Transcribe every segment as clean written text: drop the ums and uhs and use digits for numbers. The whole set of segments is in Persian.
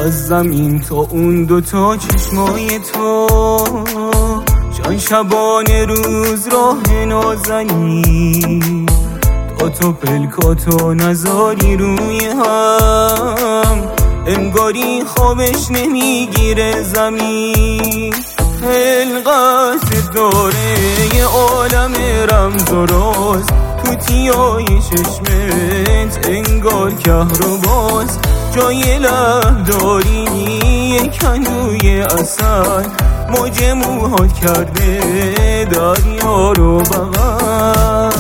از زمین تا اون دوتا چشمای تو، چند شبانه روز راه نازنی، تا تو پلکاتو نذاری روی هم، انگاری خوابش نمیگیره زمین. خلقت داره یه عالم رمز و راز، تو تیای چشمت انگار کهرباست، جای لب داری یه کندوی عسل، موج موهات کرده دریا رو بغل.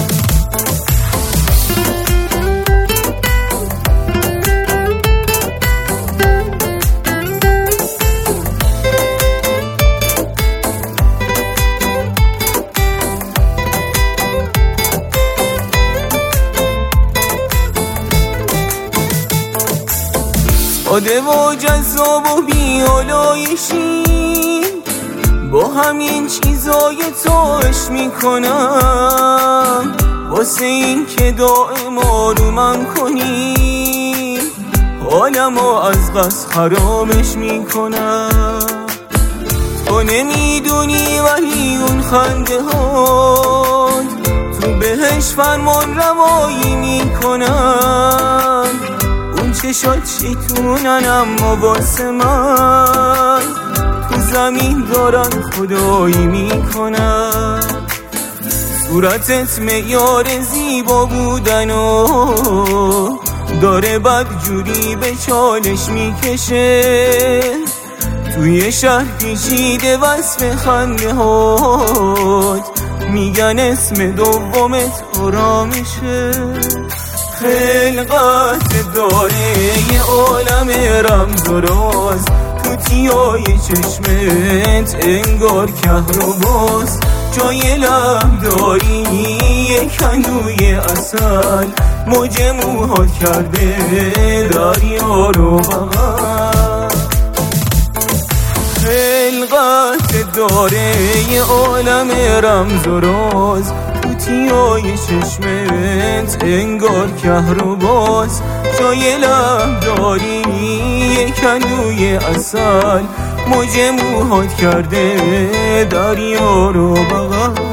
ساده و جذاب و بیالایشی، با همین چیزای تو عشق میکنم، واسه این که دائم آرومم کنی، حالمو از قصد خرابش میکنم. تو نمیدونی ولی اون خنده هات تو بهش فرمان روایی میکنن، چشات شیطونن اما واسه من تو زمین دارن خدایی میکنن. صورتت معیار زیبا بودن و داره بدجوری به چالش میکشه، توی شهر پیچیده وصف خنده هات، میگن اسم دومت آرامشه. خلقت داره یه عالم رمز و راز، تو تیای چشمت انگار کهرباست، جای لب داری یه کندوی عسل، موج موهات کرده دریا رو بغل. خلقت داره یه عالم رمز و راز، تو تیای چشمت انگار کهرباست، جای لب داری یه کندوی عسل، موج موهات کرده دریا رو بغل.